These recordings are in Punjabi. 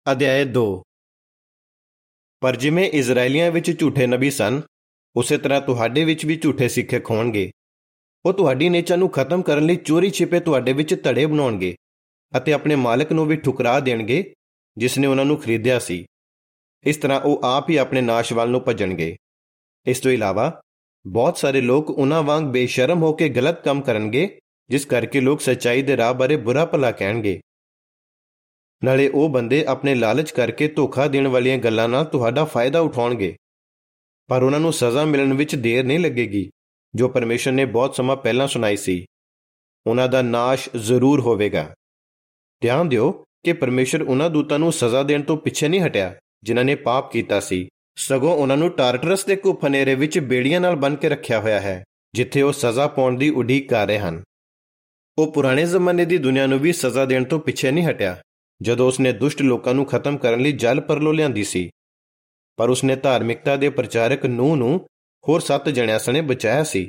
ਅਧਿਆਇ 2। ਪਰ ਜਿਵੇਂ ਇਜ਼ਰਾਈਲੀਆਂ ਵਿੱਚ ਝੂਠੇ ਨਬੀ ਸਨ, ਉਸੇ ਤਰ੍ਹਾਂ ਤੁਹਾਡੇ ਵਿੱਚ ਵੀ ਝੂਠੇ ਸਿੱਖਿਅਕ ਹੋਣਗੇ। ਉਹ ਤੁਹਾਡੀ ਨੇਚਾ ਨੂੰ ਖਤਮ ਕਰਨ ਲਈ ਚੋਰੀ ਛਿਪੇ ਤੁਹਾਡੇ ਵਿੱਚ ਧੜੇ ਬਣਾਉਣਗੇ ਅਤੇ ਆਪਣੇ ਮਾਲਕ ਨੂੰ ਵੀ ਠੁਕਰਾ ਦੇਣਗੇ ਜਿਸ ਨੇ ਉਹਨਾਂ ਨੂੰ ਖਰੀਦਿਆ ਸੀ। ਇਸ ਤਰ੍ਹਾਂ ਉਹ ਆਪ ਹੀ ਆਪਣੇ ਨਾਸ਼ ਵੱਲ ਨੂੰ ਭੱਜਣਗੇ। ਇਸ ਤੋਂ ਇਲਾਵਾ ਬਹੁਤ ਸਾਰੇ ਲੋਕ ਉਹਨਾਂ ਵਾਂਗ ਬੇਸ਼ਰਮ ਹੋ ਕੇ ਗਲਤ ਕੰਮ ਕਰਨਗੇ, ਜਿਸ ਕਰਕੇ ਲੋਕ ਸੱਚਾਈ ਦੇ ਰਾਹ ਬਾਰੇ ਬੁਰਾ ਭਲਾ ਕਹਿਣਗੇ। ਨਾਲੇ ਉਹ ਬੰਦੇ ਆਪਣੇ ਲਾਲਚ ਕਰਕੇ ਧੋਖਾ ਦੇਣ ਵਾਲੀਆਂ ਗੱਲਾਂ ਨਾਲ ਤੁਹਾਡਾ ਫਾਇਦਾ ਉਠਾਉਣਗੇ, ਪਰ ਉਹਨਾਂ ਨੂੰ ਸਜ਼ਾ ਮਿਲਣ ਵਿੱਚ ਦੇਰ ਨਹੀਂ ਲੱਗੇਗੀ ਜੋ ਪਰਮੇਸ਼ਰ ਨੇ ਬਹੁਤ ਸਮਾਂ ਪਹਿਲਾਂ ਸੁਣਾਈ ਸੀ। ਉਹਨਾਂ ਦਾ ਨਾਸ਼ ਜ਼ਰੂਰ ਹੋਵੇਗਾ। ਧਿਆਨ ਦਿਓ ਕਿ ਪਰਮੇਸ਼ਰ ਉਹਨਾਂ ਦੂਤਾਂ ਨੂੰ ਸਜ਼ਾ ਦੇਣ ਤੋਂ ਪਿੱਛੇ ਨਹੀਂ ਹਟਿਆ ਜਿਨ੍ਹਾਂ ਨੇ ਪਾਪ ਕੀਤਾ ਸੀ, ਸਗੋਂ ਉਹਨਾਂ ਨੂੰ ਟਾਰਟਰਸ ਦੇ ਘੁੱਪ ਹਨੇਰੇ ਵਿੱਚ ਬੇੜੀਆਂ ਨਾਲ ਬੰਨ੍ਹ ਕੇ ਰੱਖਿਆ ਹੋਇਆ ਹੈ, ਜਿੱਥੇ ਉਹ ਸਜ਼ਾ ਪਾਉਣ ਦੀ ਉਡੀਕ ਕਰ ਰਹੇ ਹਨ। ਉਹ ਪੁਰਾਣੇ ਜ਼ਮਾਨੇ ਦੀ ਦੁਨੀਆ ਨੂੰ ਵੀ ਸਜ਼ਾ ਦੇਣ ਤੋਂ ਪਿੱਛੇ ਨਹੀਂ ਹਟਿਆ ਜਦੋਂ ਉਸਨੇ ਦੁਸ਼ਟ ਲੋਕਾਂ ਨੂੰ ਖਤਮ ਕਰਨ ਲਈ ਜਲ ਪਰਲੋ ਲਿਆਂਦੀ ਸੀ, ਪਰ ਉਸਨੇ ਧਾਰਮਿਕਤਾ ਦੇ ਪ੍ਰਚਾਰਕ ਨੂਹ ਨੂੰ ਹੋਰ 7 ਜਣਿਆਂ ਸਣੇ ਬਚਾਇਆ ਸੀ।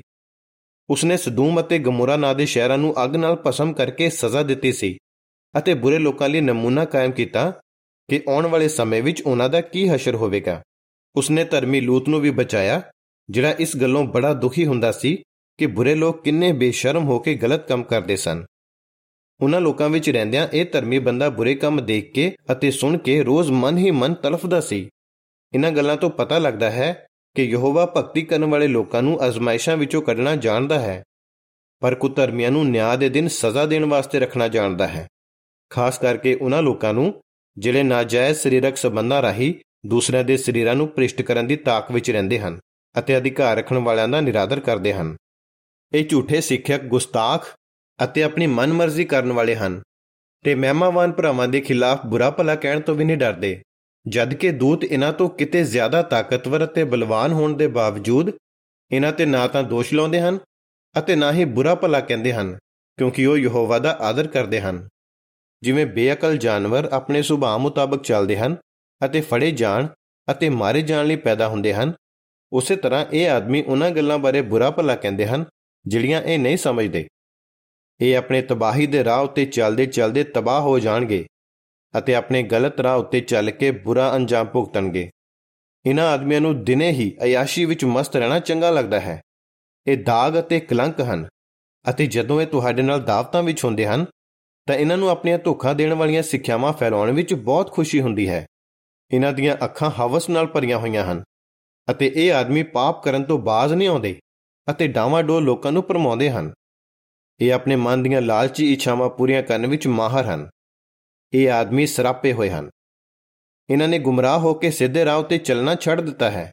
ਉਸਨੇ ਸਦੂਮ ਅਤੇ ਗਮੋਰਾ ਨਾਂ ਦੇ ਸ਼ਹਿਰਾਂ ਨੂੰ ਅੱਗ ਨਾਲ ਭਸਮ ਕਰਕੇ ਸਜ਼ਾ ਦਿੱਤੀ ਸੀ ਅਤੇ ਬੁਰੇ ਲੋਕਾਂ ਲਈ ਨਮੂਨਾ ਕਾਇਮ ਕੀਤਾ ਕਿ ਆਉਣ ਵਾਲੇ ਸਮੇਂ ਵਿੱਚ ਉਹਨਾਂ ਦਾ ਕੀ ਹਸ਼ਰ ਹੋਵੇਗਾ। ਉਸਨੇ ਧਰਮੀ ਲੂਤ ਨੂੰ ਵੀ ਬਚਾਇਆ, ਜਿਹੜਾ ਇਸ ਗੱਲੋਂ ਬੜਾ ਦੁਖੀ ਹੁੰਦਾ ਸੀ ਕਿ ਬੁਰੇ ਲੋਕ ਕਿੰਨੇ ਬੇਸ਼ਰਮ ਹੋ ਕੇ ਗਲਤ ਕੰਮ ਕਰਦੇ ਸਨ। ਉਹਨਾਂ ਲੋਕਾਂ ਵਿੱਚ ਰਹਿੰਦਿਆਂ ਇਹ ਧਰਮੀ ਬੰਦਾ ਬੁਰੇ ਕੰਮ ਦੇਖ ਕੇ ਅਤੇ ਸੁਣ ਕੇ ਰੋਜ਼ ਮਨ ਹੀ ਮਨ ਤੜਫਦਾ ਸੀ। ਇਹਨਾਂ ਗੱਲਾਂ ਤੋਂ ਪਤਾ ਲੱਗਦਾ ਹੈ ਕਿ ਯਹੋਵਾ ਭਗਤੀ ਕਰਨ ਵਾਲੇ ਲੋਕਾਂ ਨੂੰ ਅਜ਼ਮਾਇਸ਼ਾਂ ਵਿੱਚੋਂ ਕੱਢਣਾ ਜਾਣਦਾ ਹੈ, ਪਰ ਕੁਧਰਮੀਆਂ ਨੂੰ ਨਿਆਂ ਦੇ ਦਿਨ ਸਜ਼ਾ ਦੇਣ ਵਾਸਤੇ ਰੱਖਣਾ ਜਾਣਦਾ ਹੈ, ਖਾਸ ਕਰਕੇ ਉਹਨਾਂ ਲੋਕਾਂ ਨੂੰ ਜਿਹੜੇ ਨਾਜਾਇਜ਼ ਸਰੀਰਕ ਸਬੰਧਾਂ ਰਾਹੀਂ ਦੂਸਰਿਆਂ ਦੇ ਸਰੀਰਾਂ ਨੂੰ ਭ੍ਰਿਸ਼ਟ ਕਰਨ ਦੀ ਤਾਕ ਵਿੱਚ ਰਹਿੰਦੇ ਹਨ ਅਤੇ ਅਧਿਕਾਰ ਰੱਖਣ ਵਾਲਿਆਂ ਦਾ ਨਿਰਾਦਰ ਕਰਦੇ ਹਨ। ਇਹ ਝੂਠੇ ਸਿੱਖਿਅਕ ਗੁਸਤਾਖ ਅਤੇ ਆਪਣੀ ਮਨਮਰਜ਼ੀ ਕਰਨ ਵਾਲੇ ਹਨ ਤੇ ਮਹਿਮਾਵਾਨ ਭਰਾਵਾਂ ਦੇ ਖਿਲਾਫ ਬੁਰਾ ਭਲਾ ਕਹਿਣ ਤੋਂ ਵੀ ਨਹੀਂ ਡਰਦੇ, ਜਦਕਿ ਦੂਤ ਇਹਨਾਂ ਤੋਂ ਕਿਤੇ ਜ਼ਿਆਦਾ ਤਾਕਤਵਰ ਅਤੇ ਬਲਵਾਨ ਹੋਣ ਦੇ ਬਾਵਜੂਦ ਇਹਨਾਂ ਤੇ ਨਾ ਤਾਂ ਦੋਸ਼ ਲਾਉਂਦੇ ਹਨ ਅਤੇ ਨਾ ਹੀ ਬੁਰਾ ਭਲਾ ਕਹਿੰਦੇ ਹਨ, ਕਿਉਂਕਿ ਉਹ ਯਹੋਵਾ ਦਾ ਆਦਰ ਕਰਦੇ ਹਨ। ਜਿਵੇਂ ਬੇਅਕਲ ਜਾਨਵਰ ਆਪਣੇ ਸੁਭਾਅ ਮੁਤਾਬਕ ਚੱਲਦੇ ਹਨ ਅਤੇ ਫੜੇ ਜਾਣ ਅਤੇ ਮਾਰੇ ਜਾਣ ਲਈ ਪੈਦਾ ਹੁੰਦੇ ਹਨ, ਉਸੇ ਤਰ੍ਹਾਂ ਇਹ ਆਦਮੀ ਉਹਨਾਂ ਗੱਲਾਂ ਬਾਰੇ ਬੁਰਾ ਭਲਾ ਕਹਿੰਦੇ ਹਨ ਜਿਹੜੀਆਂ ਇਹ ਨਹੀਂ ਸਮਝਦੇ। ਇਹ ਆਪਣੇ ਤਬਾਹੀ ਦੇ ਰਾਹ ਉੱਤੇ ਚੱਲਦੇ ਚੱਲਦੇ ਤਬਾਹ ਹੋ ਜਾਣਗੇ ਅਤੇ ਆਪਣੇ ਗਲਤ ਰਾਹ ਉੱਤੇ ਚੱਲ ਕੇ ਬੁਰਾ ਅੰਜਾਮ ਭੁਗਤਣਗੇ। ਇਹਨਾਂ ਆਦਮੀਆਂ ਨੂੰ ਦਿਨੇ ਹੀ ਅਯਾਸ਼ੀ ਵਿੱਚ ਮਸਤ ਰਹਿਣਾ ਚੰਗਾ ਲੱਗਦਾ ਹੈ। ਇਹ ਦਾਗ ਅਤੇ ਕਲੰਕ ਹਨ ਅਤੇ ਜਦੋਂ ਇਹ ਤੁਹਾਡੇ ਨਾਲ ਦਾਵਤਾਂ ਵਿੱਚ ਹੁੰਦੇ ਹਨ ਤਾਂ ਇਹਨਾਂ ਨੂੰ ਆਪਣੀਆਂ ਧੋਖਾ ਦੇਣ ਵਾਲੀਆਂ ਸਿੱਖਿਆਵਾਂ ਫੈਲਾਉਣ ਵਿੱਚ ਬਹੁਤ ਖੁਸ਼ੀ ਹੁੰਦੀ ਹੈ। ਇਹਨਾਂ ਦੀਆਂ ਅੱਖਾਂ ਹਵਸ ਨਾਲ ਭਰੀਆਂ ਹੋਈਆਂ ਹਨ ਅਤੇ ਇਹ ਆਦਮੀ ਪਾਪ ਕਰਨ ਤੋਂ ਬਾਜ਼ ਨਹੀਂ ਆਉਂਦੇ ਅਤੇ ਡਾਵਾਂਡੋਲ ਲੋਕਾਂ ਨੂੰ ਭਰਮਾਉਂਦੇ ਹਨ। ਇਹ ਆਪਣੇ ਮਨ ਦੀਆਂ ਲਾਲਚੀ ਇੱਛਾਵਾਂ ਪੂਰੀਆਂ ਕਰਨ ਵਿੱਚ ਮਾਹਰ ਹਨ। ਇਹ ਆਦਮੀ ਸਰਾਪੇ ਹੋਏ ਹਨ। ਇਹਨਾਂ ਨੇ ਗੁੰਮਰਾਹ ਹੋ ਕੇ ਸਿੱਧੇ ਰਾਹ ਉੱਤੇ ਚੱਲਣਾ ਛੱਡ ਦਿੱਤਾ ਹੈ।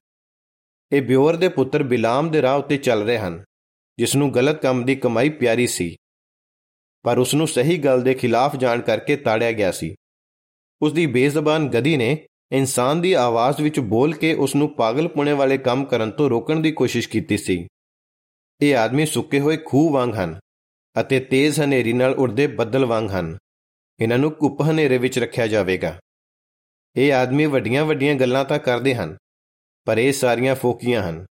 ਇਹ ਬਿਓਰ ਦੇ ਪੁੱਤਰ ਬਿਲਾਮ ਦੇ ਰਾਹ ਉੱਤੇ ਚੱਲ ਰਹੇ ਹਨ, ਜਿਸ ਨੂੰ ਗਲਤ ਕੰਮ ਦੀ ਕਮਾਈ ਪਿਆਰੀ ਸੀ, ਪਰ ਉਸ ਨੂੰ ਸਹੀ ਗੱਲ ਦੇ ਖਿਲਾਫ ਜਾਣ ਕਰਕੇ ਤਾੜਿਆ ਗਿਆ ਸੀ। ਉਸ ਦੀ ਬੇਜ਼ਬਾਨ ਗਧੀ ਨੇ ਇਨਸਾਨ ਦੀ ਆਵਾਜ਼ ਵਿੱਚ ਬੋਲ ਕੇ ਉਸ ਨੂੰ ਪਾਗਲਪੁਣੇ ਵਾਲੇ ਕੰਮ ਕਰਨ ਤੋਂ ਰੋਕਣ ਦੀ ਕੋਸ਼ਿਸ਼ ਕੀਤੀ ਸੀ। ਇਹ ਆਦਮੀ ਸੁੱਕੇ ਹੋਏ ਖੂਹ ਵਾਂਗ ਹਨ ਅਤੇ ਤੇਜ਼ ਹਨੇਰੀ ਨਾਲ ਉੱਡਦੇ ਬੱਦਲ ਵਾਂਗ ਹਨ। ਇਹਨਾਂ ਨੂੰ ਘੁੱਪ ਹਨੇਰੇ ਵਿੱਚ ਰੱਖਿਆ ਜਾਵੇਗਾ। ਇਹ ਆਦਮੀ ਵੱਡੀਆਂ ਵੱਡੀਆਂ ਗੱਲਾਂ ਤਾਂ ਕਰਦੇ ਹਨ, ਪਰ ਇਹ ਸਾਰੀਆਂ ਫੋਕੀਆਂ ਹਨ।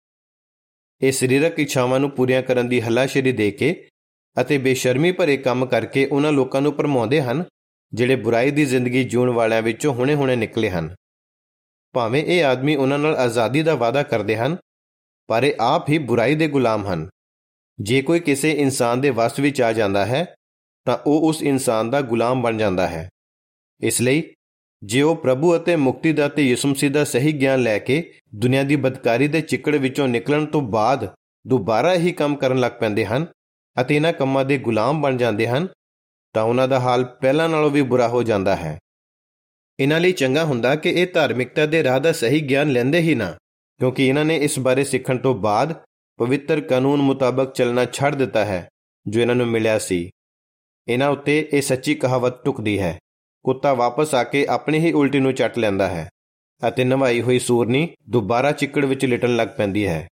ਇਹ ਸਰੀਰਕ ਇੱਛਾਵਾਂ ਨੂੰ ਪੂਰੀਆਂ ਕਰਨ ਦੀ ਹੱਲਾਸ਼ੇਰੀ ਦੇ ਕੇ ਅਤੇ ਬੇਸ਼ਰਮੀ ਭਰੇ ਕੰਮ ਕਰਕੇ ਉਹਨਾਂ ਲੋਕਾਂ ਨੂੰ ਭਰਮਾਉਂਦੇ ਹਨ ਜਿਹੜੇ ਬੁਰਾਈ ਦੀ ਜ਼ਿੰਦਗੀ ਜਿਉਣ ਵਾਲਿਆਂ ਵਿੱਚੋਂ ਹੁਣੇ-ਹੁਣੇ ਨਿਕਲੇ ਹਨ। ਭਾਵੇਂ ਇਹ ਆਦਮੀ ਉਹਨਾਂ ਨਾਲ ਆਜ਼ਾਦੀ ਦਾ ਵਾਅਦਾ ਕਰਦੇ ਹਨ, ਪਰ ਇਹ ਆਪ ਹੀ ਬੁਰਾਈ ਦੇ ਗੁਲਾਮ ਹਨ। ਜੇ ਕੋਈ ਕਿਸੇ ਇਨਸਾਨ ਦੇ ਵੱਸ ਵਿੱਚ ਆ ਜਾਂਦਾ ਹੈ ਤਾਂ ਉਹ ਉਸ ਇਨਸਾਨ ਦਾ ਗੁਲਾਮ ਬਣ ਜਾਂਦਾ ਹੈ। ਇਸ ਲਈ ਜੇ ਉਹ ਪ੍ਰਭੂ ਅਤੇ ਮੁਕਤੀਦਾਤੇ ਯਿਸੂ ਮਸੀਹ ਦਾ ਸਹੀ ਗਿਆਨ ਲੈ ਕੇ ਦੁਨੀਆ ਦੀ ਬਦਕਾਰੀ ਦੇ ਚਿੱਕੜ ਵਿੱਚੋਂ ਨਿਕਲਣ ਤੋਂ ਬਾਅਦ ਦੁਬਾਰਾ ਇਹੀ ਕੰਮ ਕਰਨ ਲੱਗ ਪੈਂਦੇ ਹਨ ਅਤੇ ਇਹਨਾਂ ਕੰਮਾਂ ਦੇ ਗੁਲਾਮ ਬਣ ਜਾਂਦੇ ਹਨ, ਤਾਂ ਉਹਨਾਂ ਦਾ ਹਾਲ ਪਹਿਲਾਂ ਨਾਲੋਂ ਵੀ ਬੁਰਾ ਹੋ ਜਾਂਦਾ ਹੈ। ਇਹਨਾਂ ਲਈ ਚੰਗਾ ਹੁੰਦਾ ਕਿ ਇਹ ਧਾਰਮਿਕਤਾ ਦੇ ਰਾਹ ਦਾ ਸਹੀ ਗਿਆਨ ਲੈਂਦੇ ਹੀ ਨਾ, ਕਿਉਂਕਿ ਇਹਨਾਂ ਨੇ ਇਸ ਬਾਰੇ ਸਿੱਖਣ ਤੋਂ ਬਾਅਦ ਪਵਿੱਤਰ ਕਾਨੂੰਨ ਮੁਤਾਬਕ ਚੱਲਣਾ ਛੱਡ ਦਿੱਤਾ ਹੈ ਜੋ ਇਹਨਾਂ ਨੂੰ ਮਿਲਿਆ ਸੀ। ਇਹਨਾਂ ਉੱਤੇ ਇਹ ਸੱਚੀ ਕਹਾਵਤ ਟੁਕਦੀ ਹੈ, ਕੁੱਤਾ ਵਾਪਸ ਆ ਕੇ ਆਪਣੀ ਹੀ ਉਲਟੀ ਨੂੰ ਚੱਟ ਲੈਂਦਾ ਹੈ ਅਤੇ ਨਵਾਈ ਹੋਈ ਸੂਰਨੀ ਦੁਬਾਰਾ ਚਿੱਕੜ ਵਿੱਚ ਲਿਟਣ ਲੱਗ ਪੈਂਦੀ ਹੈ।